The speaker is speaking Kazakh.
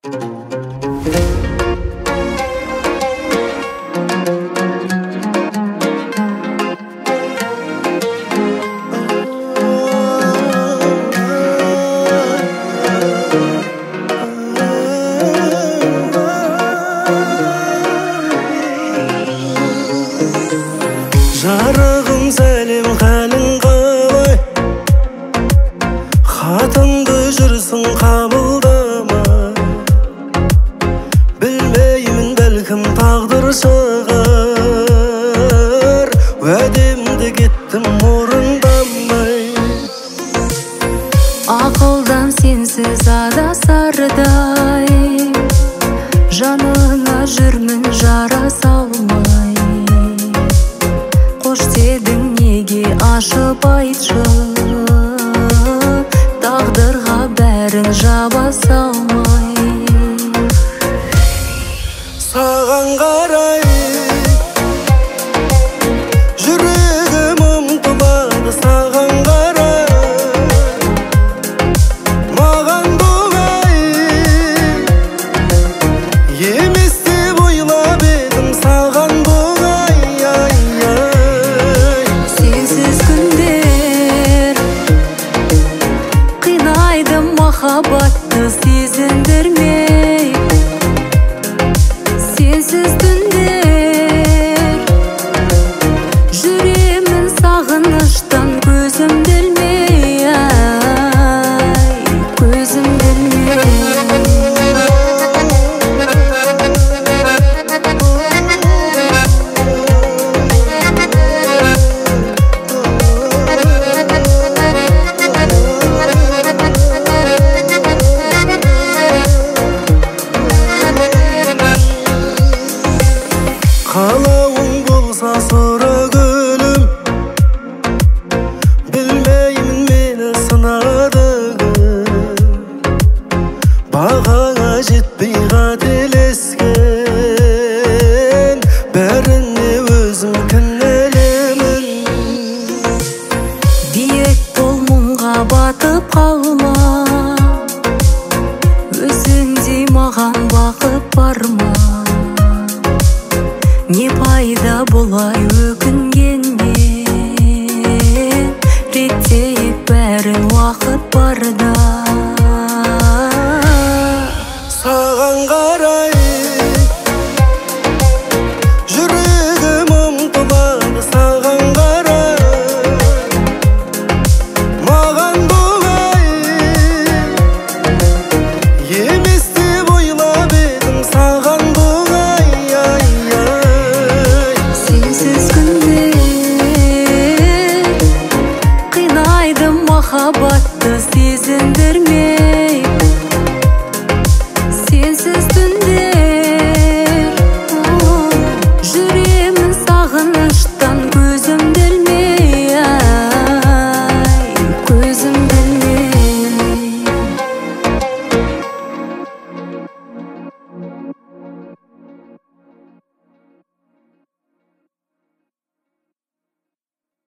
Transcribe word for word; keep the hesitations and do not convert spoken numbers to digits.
Жарығым сәлем қалың қалай, хатыңды жүрсің қабылдама. Білмеймін, бәлкім тағдыр шығар, уәдемді кеттім орындамай. Ақылдан сенсіз адасардай, жаныңа жүрмін жара салмай. Қош дедің неге ашып айтшы, тағдырға бәрін жаба салмай. Саған қарай жүрегім ұмтылады, саған қарай маған бұлай емес деп ойлап едім, саған бұлай. Сенсіз күндер қинайды, махаббатты сезіндірмей. Сенсіз түндер жүремін сағыныштан, көзімді ілмей, ай, көзімді ілмей. Қалауың болса сұра гүлім, білмеймін мені сынады. Бағаңа жетпей қателескен, бәріне өзім кінәлімін. Биік бол, мұңға батып қалма, өзіңдей маған бақыт бар ма? Не пайда бұлай өкінгеннен, реттейік бәрін уақыт барда. Саған қарай жүрегім ұмтылады, саған қарай маған бұлай емес деп ойлап едім, саған бұлай. Сенсіз күндер қинайды, махаббатты сезіндірмей.